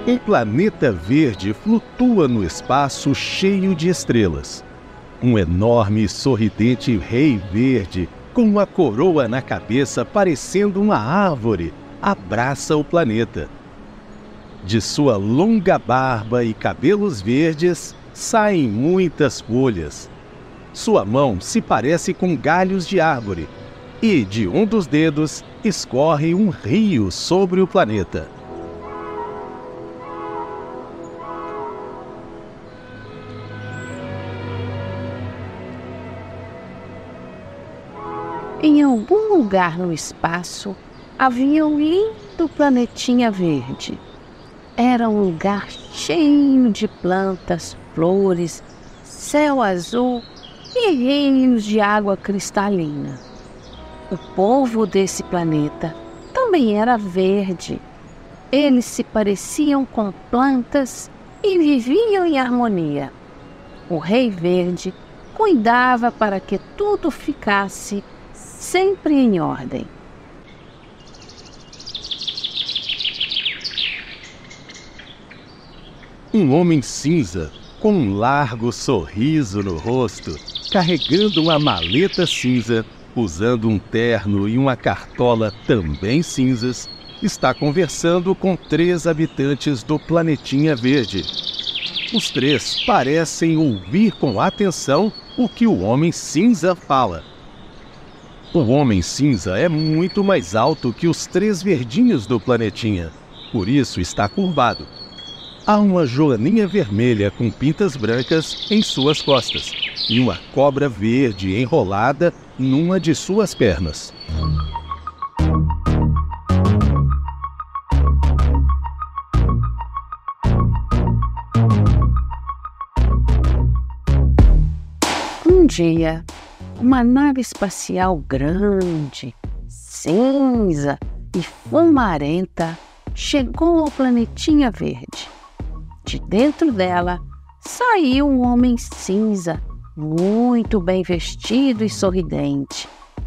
Um planeta verde flutua no espaço cheio de estrelas. Um enorme e sorridente rei verde, com uma coroa na cabeça parecendo uma árvore, abraça o planeta. De sua longa barba e cabelos verdes saem muitas folhas. Sua mão se parece com galhos de árvore, e de um dos dedos escorre um rio sobre o planeta. Em algum lugar no espaço havia um lindo planetinha verde. Era um lugar cheio de plantas, flores, céu azul e rios de água cristalina. O povo desse planeta também era verde. Eles se pareciam com plantas e viviam em harmonia. O Rei Verde cuidava para que tudo ficasse sempre em ordem. Um homem cinza, com um largo sorriso no rosto, carregando uma maleta cinza, usando um terno e uma cartola também cinzas, está conversando com 3 habitantes do planetinha verde. Os 3 parecem ouvir com atenção o que o homem cinza fala. O homem cinza é muito mais alto que os 3 verdinhos do planetinha, por isso está curvado. Há uma joaninha vermelha com pintas brancas em suas costas e uma cobra verde enrolada numa de suas pernas. Um dia, uma nave espacial grande, cinza e fumarenta chegou ao planetinha verde. De dentro dela saiu um homem cinza, muito bem vestido e sorridente.